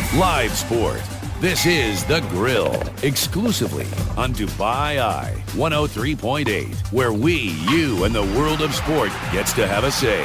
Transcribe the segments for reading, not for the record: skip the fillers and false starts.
Live sport. This is The Grill, exclusively on Dubai Eye 103.8, where we, you, and the world of sport gets to have a say.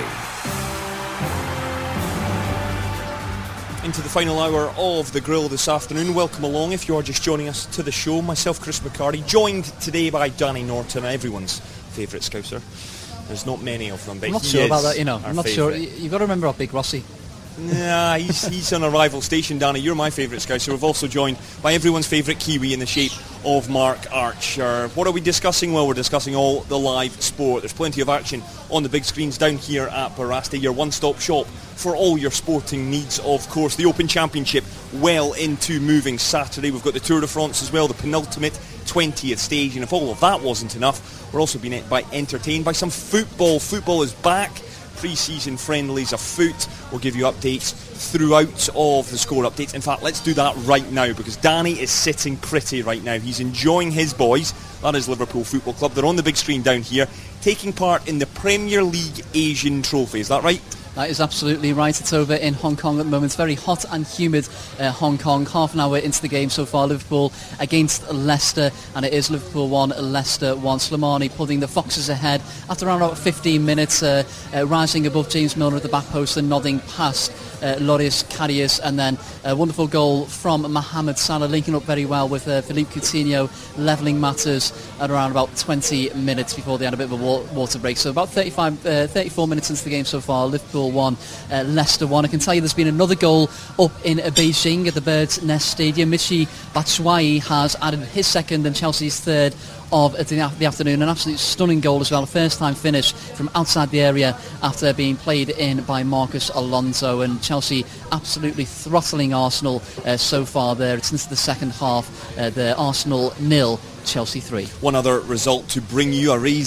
Into the final hour of The Grill this afternoon. Welcome along if you are just joining us to the show. Myself, Chris McCarty, joined today by Danny Norton, everyone's favourite Scouser. There's not many of them, but I'm not sure about that, you know. I'm not sure. You've got to remember our big Rossi. Nah, he's on a rival station, Danny. You're my favourite Scouser. We've also joined by everyone's favourite Kiwi in the shape of Mark Archer. What are we discussing? Well, we're discussing all the live sport. There's plenty of action on the big screens down here at Barasta, your one-stop shop for all your sporting needs, of course. The Open Championship well into moving Saturday. We've got the Tour de France as well, the penultimate 20th stage. And if all of that wasn't enough, we're also being entertained by some football. Football is back. Pre-season friendlies afoot. We'll give you updates throughout of the score updates. In fact, let's do that right now because Danny is sitting pretty right now. He's enjoying his boys. That is Liverpool Football Club. They're on the big screen down here, taking part in the Premier League Asian Trophy. Is that right? That is absolutely right. It's over in Hong Kong at the moment. It's very hot and humid Hong Kong. Half an hour into the game so far. Liverpool against Leicester, and it is Liverpool 1, Leicester 1. Slimani putting the Foxes ahead after around about 15 minutes, rising above James Milner at the back post and nodding past Loris Karius, and then a wonderful goal from Mohamed Salah, linking up very well with Philippe Coutinho, levelling matters at around about 20 minutes before they had a bit of a water break. So about 34 minutes into the game so far. Liverpool 1, Leicester 1. I can tell you there's been another goal up in Beijing at the Bird's Nest Stadium. Michy Batshuayi has added his second and Chelsea's third of the afternoon. An absolute stunning goal as well. A first time finish from outside the area after being played in by Marcus Alonso, and Chelsea absolutely throttling Arsenal so far there. It's into the second half. The Arsenal 0, Chelsea 3. One other result to bring you, is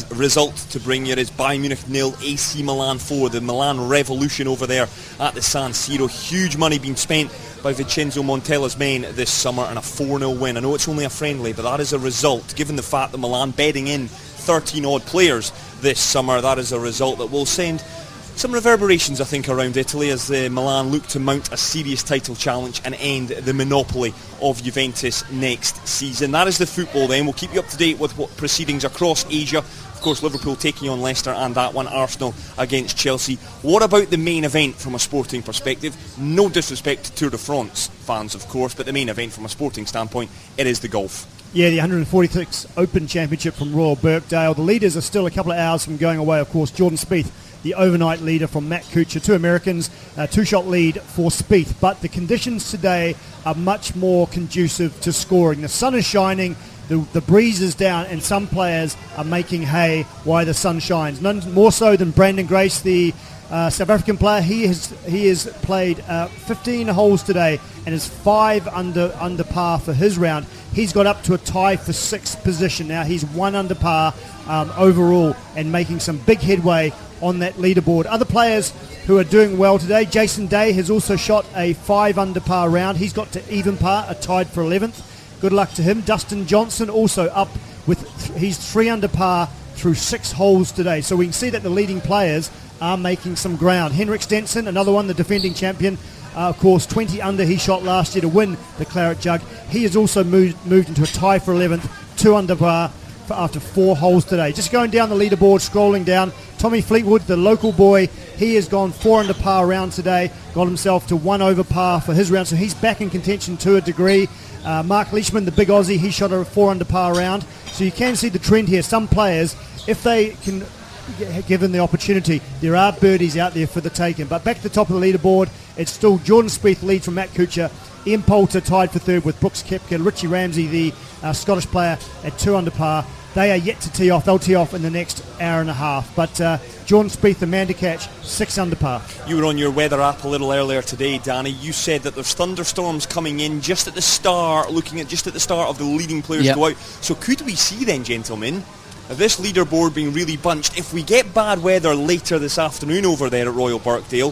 Bayern Munich 0, AC Milan 4. The Milan revolution over there at the San Siro. Huge money being spent by Vincenzo Montella's men this summer, and a 4-0 win. I know it's only a friendly, but that is a result, given the fact that Milan bedding in 13 odd players this summer. That is a result that will send some reverberations, I think, around Italy as Milan look to mount a serious title challenge and end the monopoly of Juventus next season. That is the football then. We'll keep you up to date with what proceedings across Asia. Of course, Liverpool taking on Leicester, and that one, Arsenal against Chelsea. What about the main event from a sporting perspective? No disrespect to Tour de France fans, of course, but the main event from a sporting standpoint, it is the golf. Yeah, the 146 Open Championship from Royal Birkdale. The leaders are still a couple of hours from going away, of course. Jordan Spieth, the overnight leader from Matt Kuchar. Two Americans, two-shot lead for Spieth. But the conditions today are much more conducive to scoring. The sun is shining. The breeze is down, and some players are making hay while the sun shines. None more so than Brandon Grace, the South African player. He has played 15 holes today and is 5 under par for his round. He's got up to a tie for 6th position now. He's 1 under par overall and making some big headway on that leaderboard. Other players who are doing well today, Jason Day has also shot a 5 under par round. He's got to even par, tied for 11th. Good luck to him. Dustin Johnson also up with, he's 3 under par through 6 holes today. So we can see that the leading players are making some ground. Henrik Stenson, another one, the defending champion, of course, 20 under. He shot last year to win the Claret Jug. He has also moved into a tie for 11th, 2 under par after 4 holes today. Just going down the leaderboard, scrolling down, Tommy Fleetwood, the local boy, he has gone 4 under par round today, got himself to 1 over par for his round, so he's back in contention to a degree. Mark Leishman, the big Aussie, he shot a 4 under par round. So you can see the trend here. Some players, if they can, given the opportunity, there are birdies out there for the taking. But back to the top of the leaderboard, it's still Jordan Spieth lead from Matt Kuchar. Ian Poulter tied for 3rd with Brooks Koepka. Richie Ramsey, the Scottish player, at 2 under par. They are yet to tee off. They'll tee off in the next hour and a half. But Jordan Spieth, the man to catch, 6 under par. You were on your weather app a little earlier today, Danny. You said that there's thunderstorms coming in just at the start, looking at just at the start of the leading players go out. So could we see then, gentlemen, this leaderboard being really bunched? If we get bad weather later this afternoon over there at Royal Birkdale,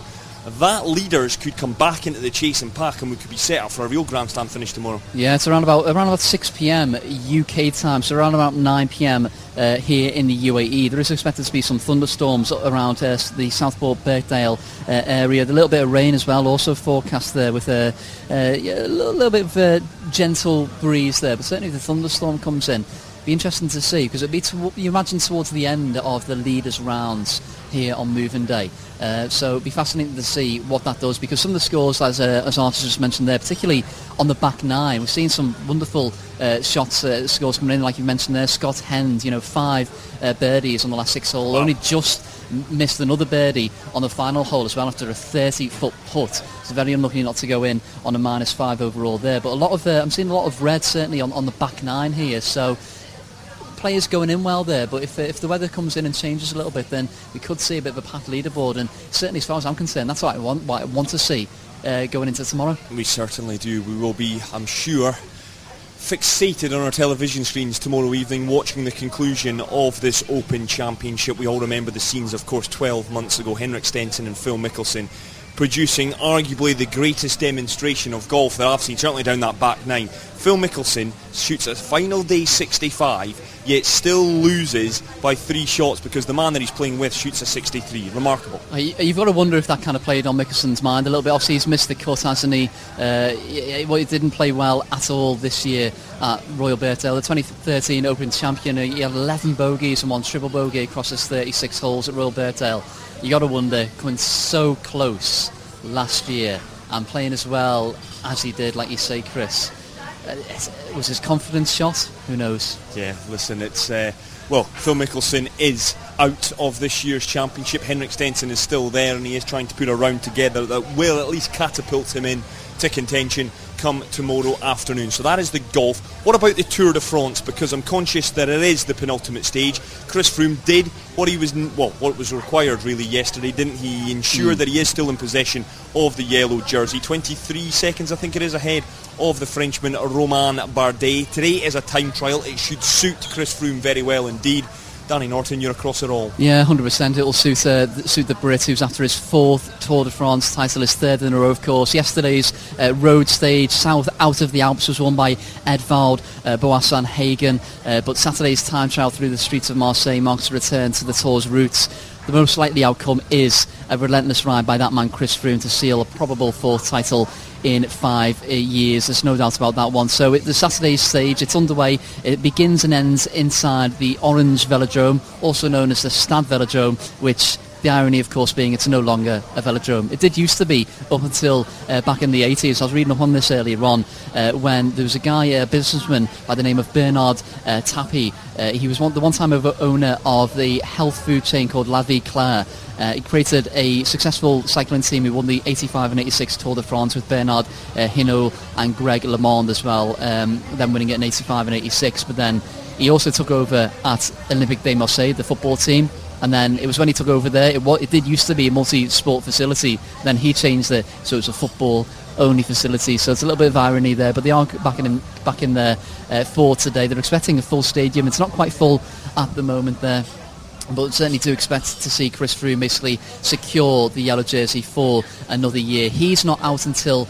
that leaders could come back into the chasing pack and we could be set up for a real grandstand finish tomorrow. Yeah, it's around about 6 p.m. UK time, so around about 9 p.m. Here in the UAE. There is expected to be some thunderstorms around the Southport Birkdale area. A little bit of rain as well, also forecast there with a little bit of a gentle breeze there, but certainly if the thunderstorm comes in, be interesting to see, because it'd be you imagine towards the end of the leaders rounds here on moving day. So it'd be fascinating to see what that does, because some of the scores, as Archie just mentioned there, particularly on the back nine, we've seen some wonderful scores coming in, like you mentioned there. Scott Hend, 5 birdies on the last 6 holes, wow. Only just missed another birdie on the final hole as well after a 30-foot putt. It's very unlucky not to go in on a -5 overall there. But I'm seeing a lot of red certainly on the back nine here. So players going in well there, but if the weather comes in and changes a little bit, then we could see a bit of a packed leaderboard, and certainly as far as I'm concerned, that's what I want to see going into tomorrow. We certainly do. We will be, I'm sure, fixated on our television screens tomorrow evening watching the conclusion of this Open Championship. We all remember the scenes, of course, 12 months ago, Henrik Stenson and Phil Mickelson producing arguably the greatest demonstration of golf that I've seen, certainly down that back nine. Phil Mickelson shoots a final day 65, yet still loses by 3 shots because the man that he's playing with shoots a 63. Remarkable. You've got to wonder if that kind of played on Mickelson's mind a little bit. Obviously, he's missed the cut, hasn't he? He didn't play well at all this year at Royal Birkdale. The 2013 Open champion, he had 11 bogeys and 1 triple bogey across his 36 holes at Royal Birkdale. You got to wonder, coming so close last year and playing as well as he did, like you say, Chris, was his confidence shot? Who knows? Yeah, listen, it's Phil Mickelson is out of this year's championship. Henrik Stenson is still there, and he is trying to put a round together that will at least catapult him in to contention come tomorrow afternoon. So that is the golf. What about the Tour de France? Because I'm conscious that it is the penultimate stage. Chris Froome did what was required really yesterday, didn't he? Ensure that he is still in possession of the yellow jersey. 23 seconds, I think it is, ahead of the Frenchman Romain Bardet. Today is a time trial. It should suit Chris Froome very well indeed. Danny Norton, you're across it all. Yeah, 100%. It'll suit the Brit, who's after his 4th Tour de France title, his 3rd in a row, of course. Yesterday's road stage, south out of the Alps, was won by Edvald Boasson Hagen. But Saturday's time trial through the streets of Marseille marks a return to the Tour's roots. The most likely outcome is a relentless ride by that man Chris Froome to seal a probable 4th title in 5 years. There's no doubt about that one. So the Saturday stage, it's underway. It begins and ends inside the Orange Velodrome, also known as the Stade Velodrome, which the irony, of course, being it's no longer a velodrome. It did used to be up until back in the 80s. I was reading up on this earlier on when there was a guy, a businessman by the name of Bernard Tapie. He was the one-time owner of the health food chain called La Vie Claire. He created a successful cycling team who won the 85 and 86 Tour de France with Bernard Hinault and Greg LeMond as well, then winning it in 85 and 86. But then he also took over at Olympique de Marseille, the football team. And then it was when he took over there, it did used to be a multi-sport facility. Then he changed it, so it's a football-only facility. So it's a little bit of irony there, but they are back in there for today. They're expecting a full stadium. It's not quite full at the moment there, but certainly do expect to see Chris Froome basically secure the yellow jersey for another year. He's not out until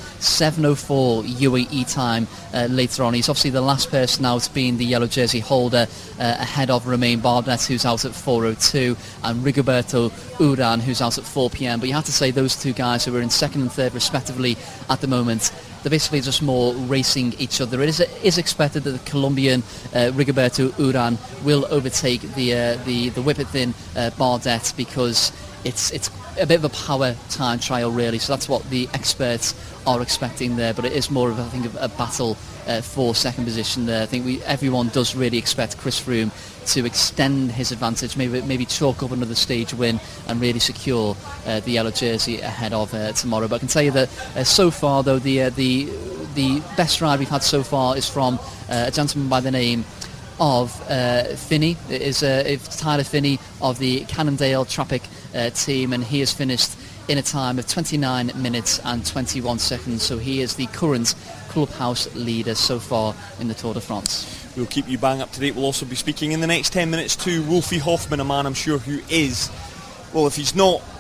7:04 UAE time later on. He's obviously the last person out, being the yellow jersey holder, ahead of Romain Bardet, who's out at 4:02, and Rigoberto Urán, who's out at 4 p.m. But you have to say those two guys who are in 2nd and 3rd respectively at the moment, they're basically just more racing each other. It is expected that the Colombian Rigoberto Urán will overtake the whip-it-thin Bardet, because it's a bit of a power time trial really. So that's what the experts are expecting there. But it is more of, I think, a battle for 2nd position there. I think everyone does really expect Chris Froome to extend his advantage, maybe chalk up another stage win and really secure the yellow jersey ahead of tomorrow. But I can tell you that so far, though, the best ride we've had so far is from a gentleman by the name of Finney. It is Tyler Finney of the Cannondale Traffic team, and he has finished in a time of 29 minutes and 21 seconds. So he is the current clubhouse leader so far in the Tour de France. We'll keep you bang up to date. We'll also be speaking in the next 10 minutes to Wolfie Hoffman, a man I'm sure who is, well, if he's not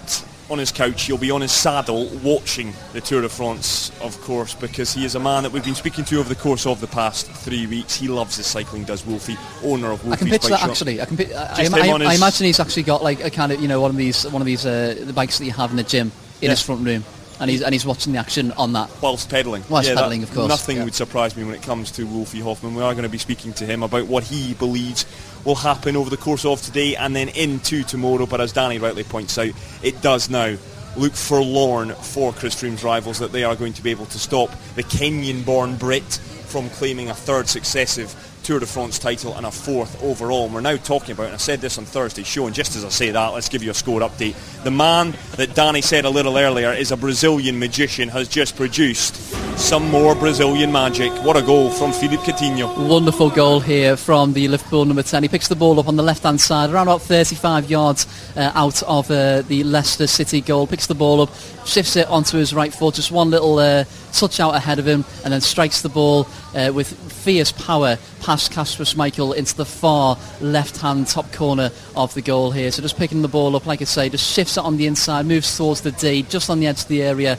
on his couch, he'll be on his saddle watching the Tour de France, of course, because he is a man that we've been speaking to over the course of the past 3 weeks. He loves his cycling, does Wolfie, owner of Wolfie's I can picture Bike that Shop. actually. I imagine he's actually got like a kind of, one of these the bikes that you have in the gym in his front room, and he's watching the action on that whilst pedalling. Pedalling, of course. Nothing would surprise me when it comes to Wolfie Hoffmann. We are going to be speaking to him about what he believes will happen over the course of today and then into tomorrow. But as Danny rightly points out, it does now look forlorn for Chris Froome's rivals that they are going to be able to stop the Kenyan-born Brit from claiming a third successive Tour de France title and a fourth overall. And we're now talking about, and I said this on Thursday's show, and just as I say that, let's give you a score update. The man that Danny said a little earlier is a Brazilian magician has just produced some more Brazilian magic. What a goal from Philippe Coutinho. Wonderful goal here from the Liverpool number 10. He picks the ball up on the left-hand side, around about 35 yards out of the Leicester City goal. Picks the ball up, shifts it onto his right foot, just one little touch out ahead of him, and then strikes the ball with fierce power past Kasper Schmeichel into the far left-hand top corner of the goal here. So just picking the ball up, like I say, just shifts it on the inside, moves towards the D, just on the edge of the area.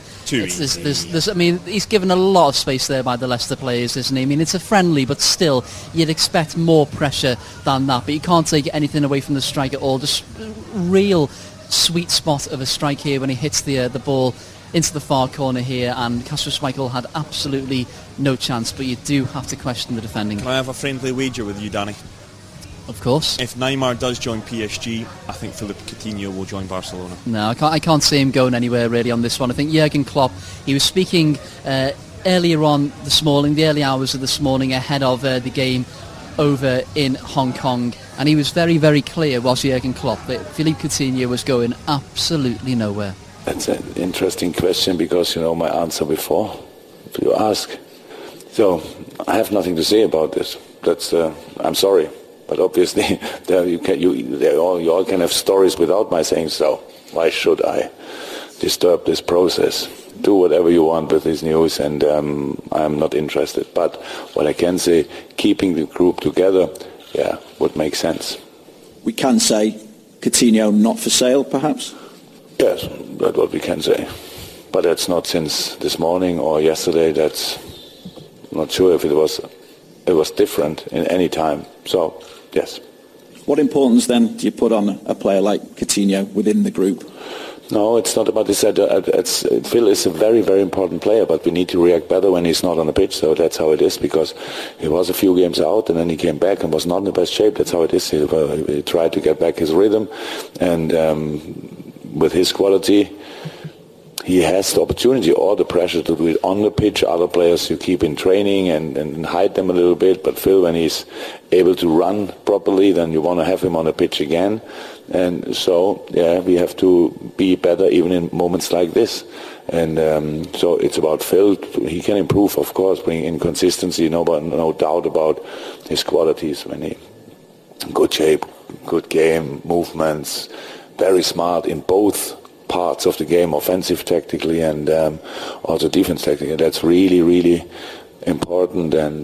He's given a lot of space there by the Leicester players, isn't he? I mean, it's a friendly, but still, you'd expect more pressure than that. But you can't take anything away from the strike at all. Just real sweet spot of a strike here when he hits the ball into the far corner here, and Kasper Schmeichel had absolutely no chance, but you do have to question the defending. Can I have a friendly wager with you, Danny? Of course. If Neymar does join PSG, I think Philippe Coutinho will join Barcelona. No, I can't see him going anywhere really on this one. I think Jurgen Klopp, he was speaking earlier on this morning, the early hours of this morning, ahead of the game over in Hong Kong, and he was very, very clear, was Jurgen Klopp, that Philippe Coutinho was going absolutely nowhere. That's an interesting question, because you know my answer before, if you ask. So I have nothing to say about this. That's I'm sorry, but obviously you all can have stories without my saying so. Why should I disturb this process? Do whatever you want with this news, and I'm not interested. But what I can say, keeping the group together, would make sense. We can say Coutinho not for sale, perhaps? Yes, that's what we can say. But that's not since this morning or yesterday. That's not sure if it was different in any time. So, yes. What importance then do you put on a player like Coutinho within the group? No, it's not about this. Phil is a very, very important player, but we need to react better when he's not on the pitch. So that's how it is, because he was a few games out and then he came back and was not in the best shape. That's how it is. He tried to get back his rhythm, and with his quality, he has the opportunity or the pressure to do it on the pitch. Other players you keep in training and hide them a little bit. But Phil, when he's able to run properly, then you want to have him on the pitch again. And so, we have to be better even in moments like this. And so it's about Phil. He can improve, of course, bring in consistency, no doubt about his qualities. When he good shape, good game, movements, very smart in both parts of the game, offensive tactically and also defense tactically. That's really, really important, and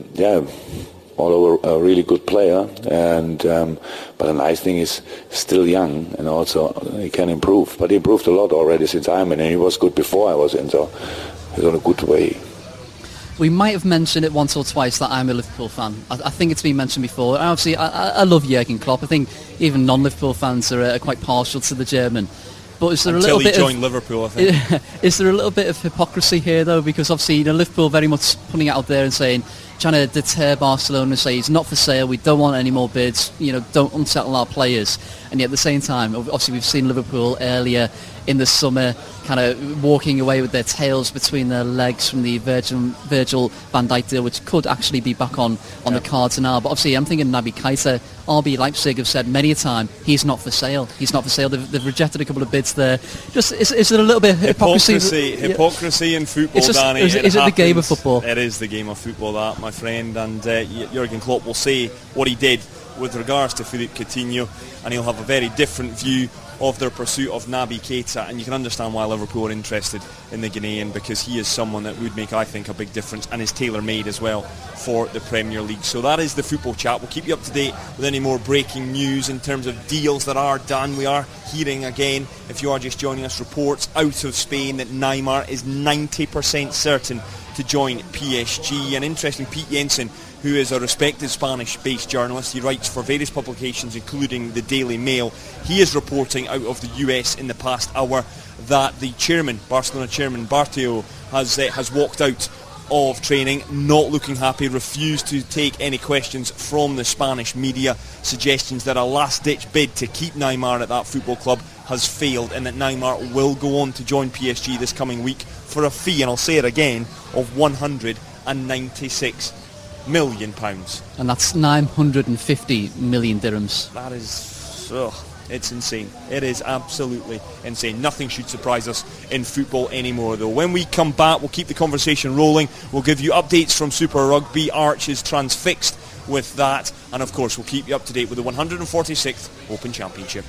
all over a really good player. And but the nice thing is still young, and also he can improve. But he improved a lot already since I'm in, and he was good before I was in, so he's on a good way. We might have mentioned it once or twice that I'm a Liverpool fan. I think it's been mentioned before. And obviously, I love Jurgen Klopp. I think even non-Liverpool fans are quite partial to the German. But is there Until a little bit joined Liverpool, I think. Is there a little bit of hypocrisy here, though? Because obviously, Liverpool very much putting it out there and saying, trying to deter Barcelona and say he's not for sale, we don't want any more bids, don't unsettle our players. And yet at the same time, obviously we've seen Liverpool earlier in the summer kind of walking away with their tails between their legs from the Virgil van Dijk deal, which could actually be back on the cards now. But obviously I'm thinking Naby Keita, RB Leipzig have said many a time, he's not for sale. He's not for sale. They've rejected a couple of bids there. Just is there a little bit of hypocrisy in football, Danny? Is it the game of football? It is the game of football, that, my friend. And Jurgen Klopp will say what he did with regards to Philippe Coutinho, and he'll have a very different view of their pursuit of Naby Keita, and you can understand why Liverpool are interested in the Ghanaian, because he is someone that would make, I think, a big difference, and is tailor-made as well for the Premier League. So that is the football chat. We'll keep you up to date with any more breaking news in terms of deals that are done. We are hearing again, if you are just joining us, reports out of Spain that Neymar is 90% certain to join PSG. And interesting, Pete Jensen, who is a respected Spanish-based journalist, he writes for various publications including the Daily Mail. He is reporting out of the US in the past hour that the chairman, Barcelona chairman Bartomeu, has walked out of training, not looking happy, refused to take any questions from the Spanish media. Suggestions that a last-ditch bid to keep Neymar at that football club has failed, and that Neymar will go on to join PSG this coming week for a fee, and I'll say it again, of £196 million. And that's 950 million dirhams. That is... it's insane. It is absolutely insane. Nothing should surprise us in football anymore, though. When we come back, we'll keep the conversation rolling. We'll give you updates from Super Rugby. Arch is transfixed with that. And, of course, we'll keep you up to date with the 146th Open Championship.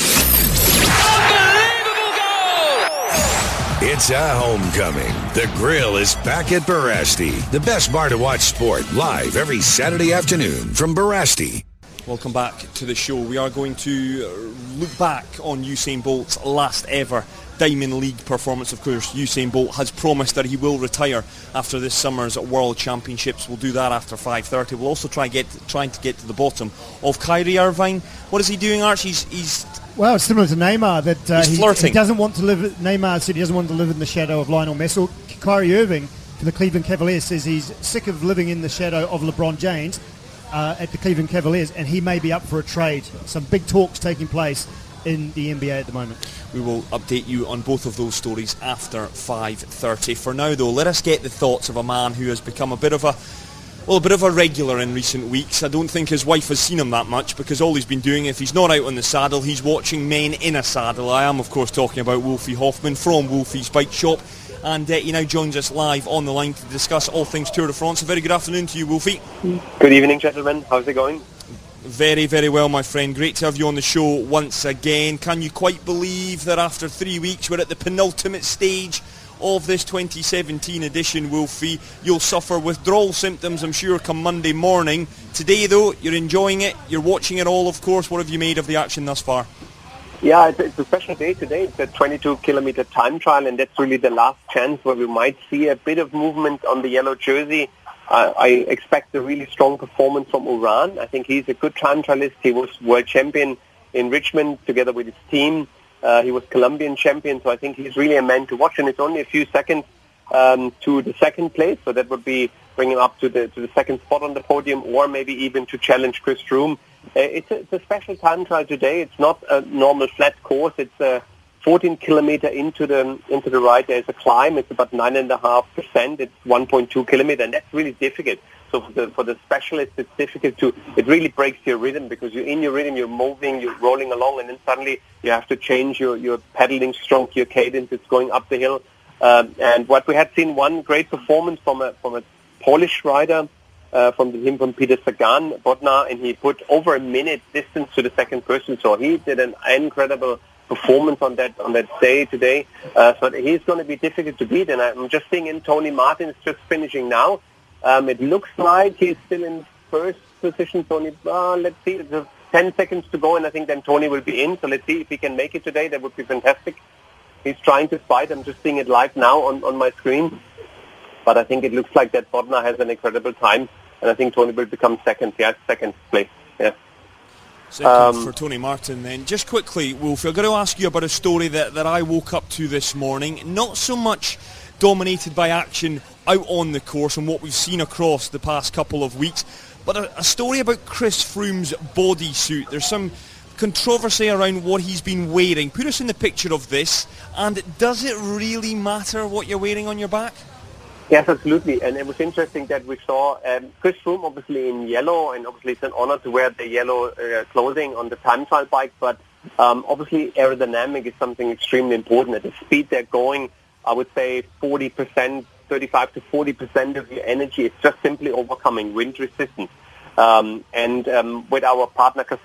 It's a homecoming. The Grill is back at Barasti, the best bar to watch sport, live every Saturday afternoon from Barasti. Welcome back to the show. We are going to look back on Usain Bolt's last ever Diamond League performance. Of course, Usain Bolt has promised that he will retire after this summer's World Championships. We'll do that after 5:30. We'll also trying to get to the bottom of Kyrie Irving. What is he doing, Arch? He's Well, it's similar to Neymar, that he's flirting. He doesn't want to live. Neymar said he doesn't want to live in the shadow of Lionel Messi. Kyrie Irving, for the Cleveland Cavaliers, says he's sick of living in the shadow of LeBron James at the Cleveland Cavaliers, and he may be up for a trade. Some big talks taking place in the NBA at the moment. We will update you on both of those stories after 5:30. For now, though, let us get the thoughts of a man who has become a bit of a regular in recent weeks. I don't think his wife has seen him that much, because all he's been doing, if he's not out on the saddle, he's watching men in a saddle. I am, of course, talking about Wolfie Hoffman from Wolfie's Bike Shop, and he now joins us live on the line to discuss all things Tour de France. A very good afternoon to you, Wolfie. Good evening, gentlemen. How's it going? Very, very well, my friend. Great to have you on the show once again. Can you quite believe that after 3 weeks we're at the penultimate stage of this 2017 edition, Wolfie? You'll suffer withdrawal symptoms, I'm sure, come Monday morning. Today, though, you're enjoying it. You're watching it all, of course. What have you made of the action thus far? Yeah, it's a special day today. It's a 22-kilometer time trial, and that's really the last chance where we might see a bit of movement on the yellow jersey. I expect a really strong performance from Uran. I think he's a good time trialist. He was world champion in Richmond together with his team. He was Colombian champion, so I think he's really a man to watch, and it's only a few seconds to the second place, so that would be bringing him up to the second spot on the podium, or maybe even to challenge Chris Froome. It's a special time trial today. It's not a normal flat course. It's a 14-kilometer into the right. There's a climb. It's about 9.5%. It's 1.2 kilometer, and that's really difficult. So for the specialists, it's difficult it really breaks your rhythm, because you're in your rhythm, you're moving, you're rolling along, and then suddenly you have to change your pedaling stroke, your cadence. It's going up the hill. And what we had seen, one great performance from a Polish rider, from Peter Sagan, Bodnar, and he put over a minute distance to the second person. So he did an incredible performance on that day today. So he's going to be difficult to beat. And I'm just seeing in Tony Martin is just finishing now. It looks like he's still in first position. Tony, let's see. There's 10 seconds to go, and I think then Tony will be in. So let's see if he can make it today. That would be fantastic. He's trying to fight. I'm just seeing it live now on my screen. But I think it looks like that Bodnar has an incredible time, and I think Tony will become second. Yeah, second place. Yeah. Second for Tony Martin then. Just quickly, Wolf, I've got to ask you about a story that I woke up to this morning. Not so much dominated by action out on the course and what we've seen across the past couple of weeks, but a story about Chris Froome's bodysuit. There's some controversy around what he's been wearing. Put us in the picture of this, and does it really matter what you're wearing on your back? Yes, absolutely. And it was interesting that we saw Chris Froome obviously in yellow, and obviously it's an honor to wear the yellow clothing on the time trial bike, but obviously aerodynamic is something extremely important. At the speed they're going, I would say 40%, 35 to 40% of your energy is just simply overcoming wind resistance. And with our partner Caselli,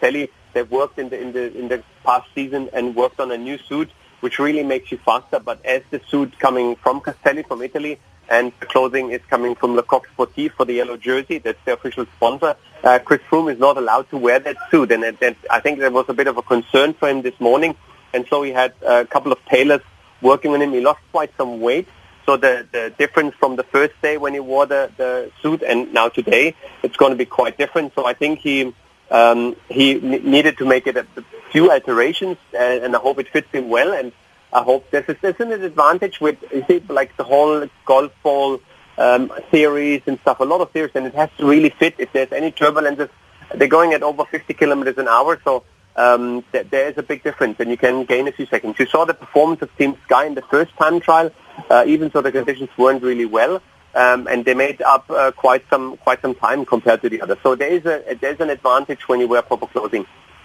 They've worked in the past season and worked on a new suit, which really makes you faster. But as the suit coming from Castelli, from Italy, and the clothing is coming from Le Coq Sportif for the yellow jersey, that's the official sponsor, Chris Froome is not allowed to wear that suit. And I think there was a bit of a concern for him this morning. And so he had a couple of tailors working on him. He lost quite some weight. So the difference from the first day when he wore the suit and now today, it's going to be quite different. So I think he needed to make it a few alterations, and I hope it fits him well. And I hope there's an advantage with, you see, like the whole golf ball theories and stuff, a lot of theories, and it has to really fit. If there's any turbulences, they're going at over 50 kilometers an hour, so there is a big difference, and you can gain a few seconds. You saw the performance of Team Sky in the first time trial, even though the conditions weren't really well, and they made up quite some time compared to the others. So there's an advantage when you wear proper clothing.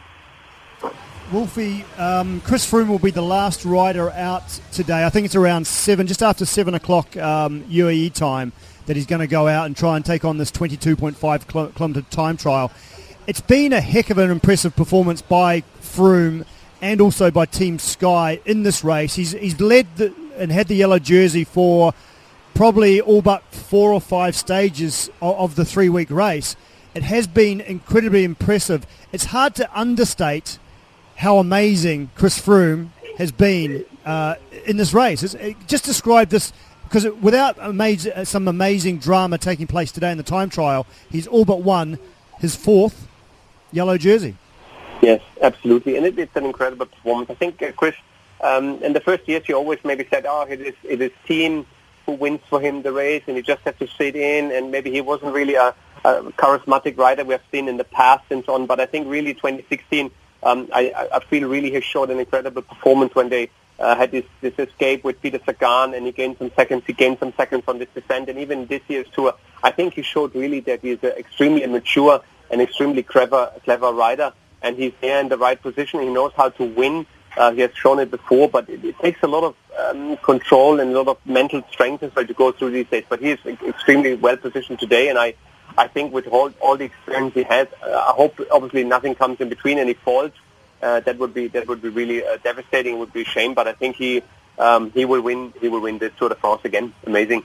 Wolfie, Chris Froome will be the last rider out today. I think it's around 7, just after 7 o'clock UAE time, that he's going to go out and try and take on this 22.5 kilometre time trial. It's been a heck of an impressive performance by Froome and also by Team Sky in this race. He's led and had the yellow jersey for probably all but 4 or 5 stages of the 3-week race. It has been incredibly impressive. It's hard to understate how amazing Chris Froome has been in this race. Just describe this, because without some amazing drama taking place today in the time trial, he's all but won his 4th yellow jersey. Yes, absolutely, and it's an incredible performance. I think Chris, in the first years, he always maybe said, it is team who wins for him the race, and he just had to sit in, and maybe he wasn't really a charismatic rider we have seen in the past and so on. But I think really 2016, I feel really he showed an incredible performance when they had this escape with Peter Sagan, and he gained some seconds. He gained some seconds on this descent, and even this year's tour, I think he showed really that he's an extremely mature and extremely clever rider, and he's there in the right position. He knows how to win. He has shown it before, but it takes a lot of control and a lot of mental strength as well to go through these days. But he is extremely well positioned today, and I think with all the experience he has, I hope obviously nothing comes in between any faults. That would be really devastating. It would be a shame, but I think he will win. He will win this Tour de France again. Amazing.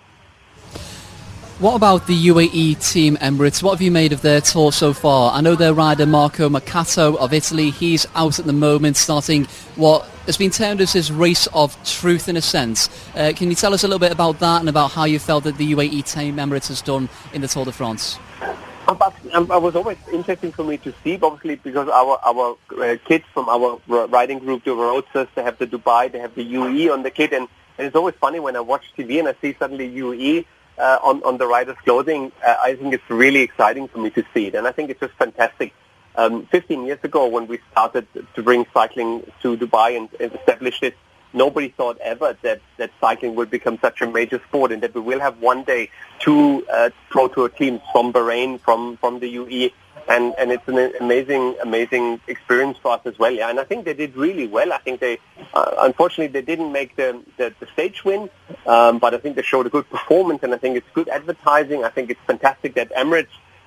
What about the UAE team Emirates? What have you made of their tour so far? I know their rider Marco Mercato of Italy, he's out at the moment starting what has been termed as his race of truth in a sense. Can you tell us a little bit about that and about how you felt that the UAE team Emirates has done in the Tour de France? It was always interesting for me to see, obviously, because our kids from our riding group, the Roadsters, they have the Dubai, they have the UAE on the kit, and it's always funny when I watch TV and I see suddenly UAE on the rider's clothing. I think it's really exciting for me to see it, and I think it's just fantastic. 15 years ago, when we started to bring cycling to Dubai and establish it, nobody thought ever that cycling would become such a major sport, and that we will have one day 2 Pro Tour teams from Bahrain, from the UAE, and it's an amazing experience for us as well. Yeah, and I think they did really well. I think they, unfortunately, they didn't make the stage win, but I think they showed a good performance, and I think it's good advertising. I think it's fantastic that Emirates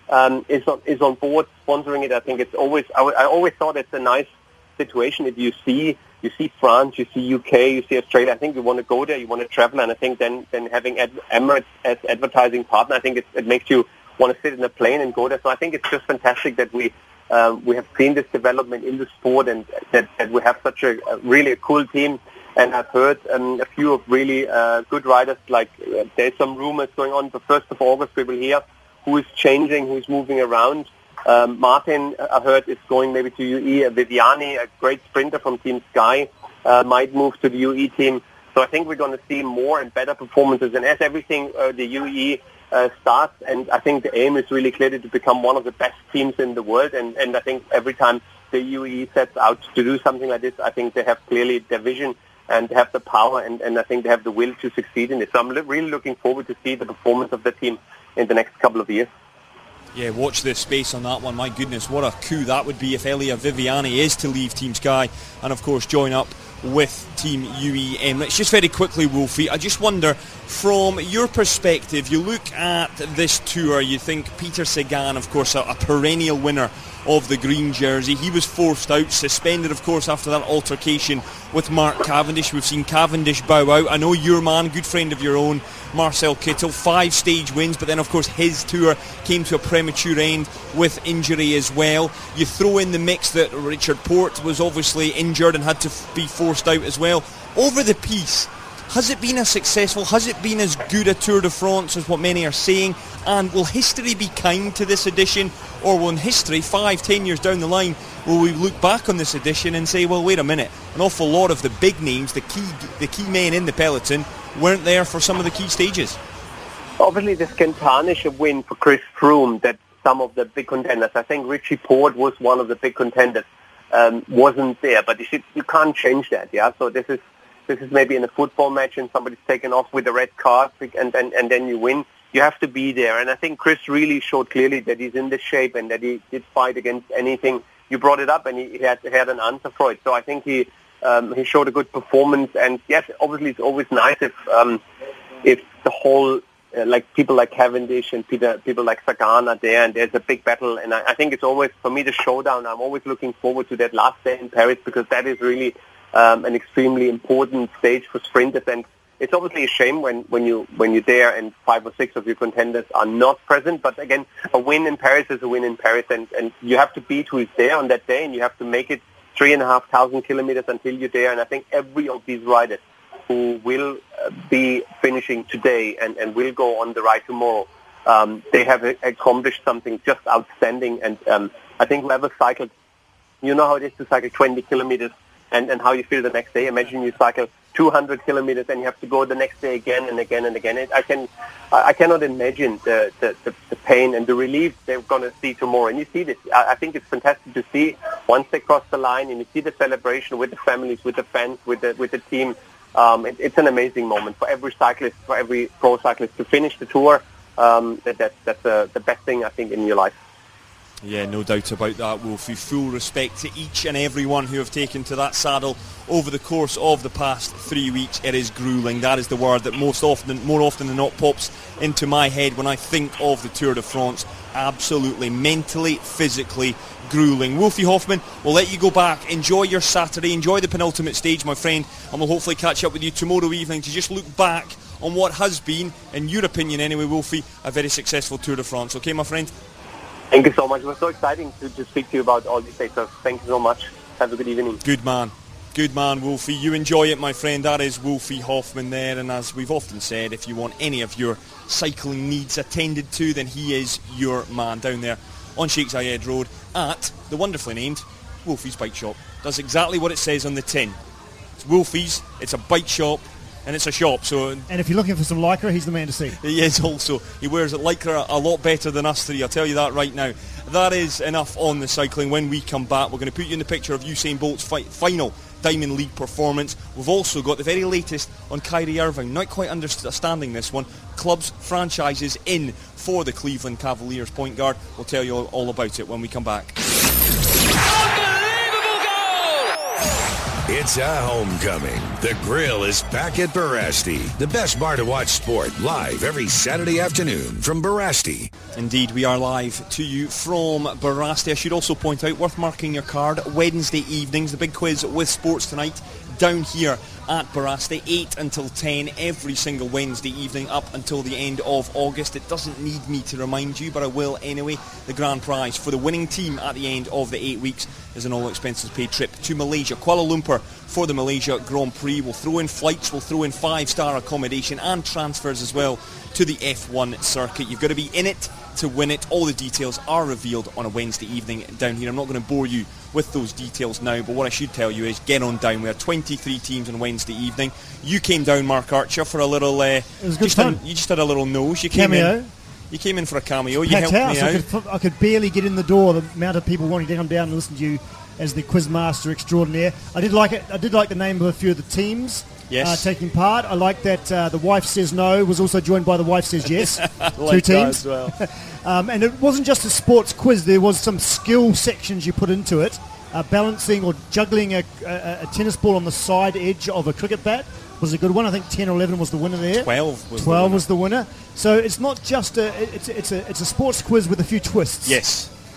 is on board sponsoring it. I think it's always, I always thought it's a nice situation. If you see France, you see UK, you see Australia, I think you want to go there, you want to travel, and I think then having Emirates as advertising partner, I think it makes you want to sit in a plane and go there. So I think it's just fantastic that we have seen this development in the sport, and that we have such a really cool team. And I've heard a few of really good riders, like there's some rumors going on. The 1st of August we will hear who is changing, who is moving around. Martin, I heard, is going maybe to UAE. Viviani, a great sprinter from Team Sky, might move to the UAE team. So I think we're going to see more and better performances. And as everything, the UAE starts, and I think the aim is really clearly to become one of the best teams in the world. And I think every time the UAE sets out to do something like this, I think they have clearly their vision and have the power, and I think they have the will to succeed in it. So I'm really looking forward to see the performance of the team in the next couple of years. Yeah, watch this space on that one. My goodness, what a coup that would be if Elia Viviani is to leave Team Sky and, of course, join up with Team UAE Emirates. Just very quickly, Wolfie, I just wonder, from your perspective, you look at this tour, you think Peter Sagan, of course, a perennial winner of the green jersey. He was forced out, suspended of course after that altercation with Mark Cavendish. We've seen Cavendish bow out. I know your man, good friend of your own, Marcel Kittel, 5 stage wins, but then of course his tour came to a premature end with injury as well. You throw in the mix that Richard Porte was obviously injured and had to be forced out as well. Over the piece, has it been as successful, has it been as good a Tour de France as what many are saying? And will history be kind to this edition, or will in history, 5-10 years down the line, will we look back on this edition and say, well, wait a minute, an awful lot of the big names, the key men in the peloton, weren't there for some of the key stages? Obviously, this can tarnish a win for Chris Froome that some of the big contenders, I think Richie Porte was one of the big contenders, wasn't there. But you can't change that, yeah? So this is maybe in a football match and somebody's taken off with a red card and then you win. You have to be there. And I think Chris really showed clearly that he's in the shape and that he did fight against anything. You brought it up and he had an answer for it. So I think he showed a good performance. And yes, obviously it's always nice if the whole, like people like Cavendish and people like Sagan are there and there's a big battle. And I think it's always, for me, the showdown. I'm always looking forward to that last day in Paris because that is really an extremely important stage for sprinters. And it's obviously a shame when you're there and 5 or 6 of your contenders are not present. But again, a win in Paris is a win in Paris, and you have to beat who is there on that day, and you have to make it 3,500 kilometers until you're there. And I think every of these riders who will be finishing today and will go on the ride tomorrow, they have accomplished something just outstanding. And I think whoever cycled, you know how it is to cycle 20 kilometers and how you feel the next day. Imagine you cycle 200 kilometers and you have to go the next day again and again and again. I cannot imagine the pain and the relief they're going to see tomorrow. And you see this. I think it's fantastic to see once they cross the line and you see the celebration with the families, with the fans, with the team. It's an amazing moment for every cyclist, for every pro cyclist to finish the tour. That's the best thing I think in your life. Yeah, no doubt about that, Wolfie. Full respect to each and every one who have taken to that saddle over the course of the past 3 weeks. It is gruelling. That is the word that more often than not pops into my head when I think of the Tour de France. Absolutely, mentally, physically gruelling. Wolfie Hoffmann, we'll let you go back. Enjoy your Saturday. Enjoy the penultimate stage, my friend. And we'll hopefully catch up with you tomorrow evening to just look back on what has been, in your opinion anyway, Wolfie, a very successful Tour de France. Okay, my friend? Thank you so much. It was so exciting to speak to you about all these things. So thank you so much. Have a good evening. Good man, Wolfie. You enjoy it, my friend. That is Wolfie Hoffmann there. And as we've often said, if you want any of your cycling needs attended to, then he is your man down there on Sheikh Zayed Road at the wonderfully named Wolfie's Bike Shop. Does exactly what it says on the tin. It's Wolfie's, it's a bike shop, and it's a shop. So, and if you're looking for some Lycra, he's the man to see. He is also. He wears Lycra a lot better than us three, I'll tell you that right now. That is enough on the cycling. When we come back, we're going to put you in the picture of Usain Bolt's final Diamond League performance. We've also got the very latest on Kyrie Irving. Not quite understanding this one. Clubs, franchises in for the Cleveland Cavaliers point guard. We'll tell you all about it when we come back. It's a homecoming. The Grill is back at Barasti, the best bar to watch sport, live every Saturday afternoon from Barasti. Indeed, we are live to you from Barasti. I should also point out, worth marking your card, Wednesday evenings, the big quiz with Sports Tonight, down here at Barasti, 8 until 10 every single Wednesday evening up until the end of August. It doesn't need me to remind you, but I will anyway. The grand prize for the winning team at the end of the 8 weeks is an all-expenses-paid trip to Malaysia, Kuala Lumpur, for the Malaysia Grand Prix. We'll throw in flights, we'll throw in 5-star accommodation and transfers as well to the F1 circuit. You've got to be in it to win it. All the details are revealed on a Wednesday evening down here. I'm not going to bore you with those details now, but what I should tell you is get on down. We had 23 teams on Wednesday evening. You came down, Mark Archer, for a little... it was good fun. You just had a little nose. You cameo. You came in for a cameo. You Packed helped house. me out. I could barely get in the door. The amount of people wanting to come down and listen to you as the quizmaster extraordinaire. I did like it. I did like the name of a few of the teams. Yes. Taking part. I like that the wife says no was also joined by the wife says yes. Like 2 teams. That as well. And it wasn't just a sports quiz. There was some skill sections you put into it. Balancing or juggling a tennis ball on the side edge of a cricket bat was a good one. I think 10 or 11 was the winner there. 12 was the winner. So it's not just it's a sports quiz with a few twists. Yes.